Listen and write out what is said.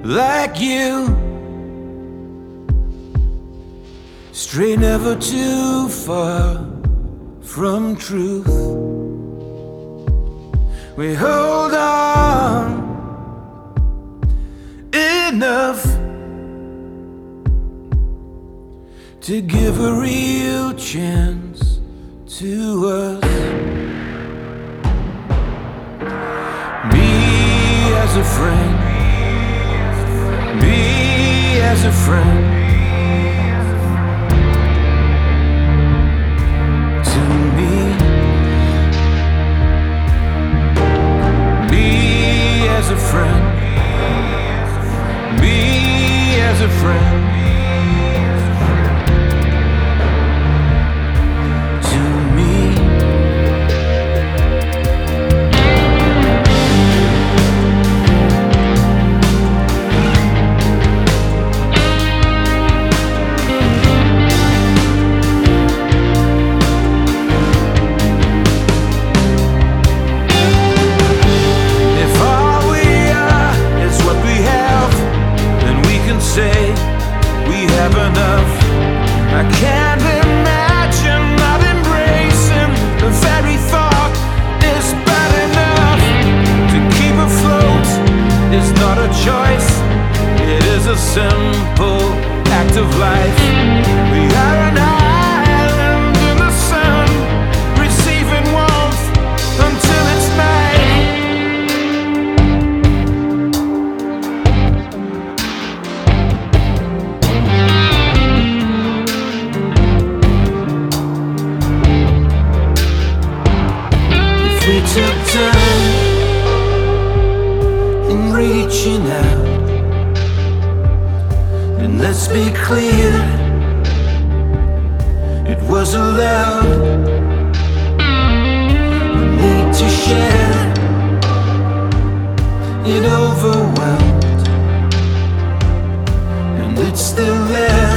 like you, stray never too far from truth. We hold on enough to give a real chance to us. Me as a friend, me as a friend, to me. Me as a friend, me as a friend, to me. If all we are is what we have, then we can say we have enough. I can't imagine not embracing the very thought is bad enough. To keep afloat is not a choice, it is a simple act of life. We are an island in the sun, receiving warmth until it's night. If we took time in reaching out, then let's be clear, it was allowed. The need to share, it overwhelmed, and it's still there.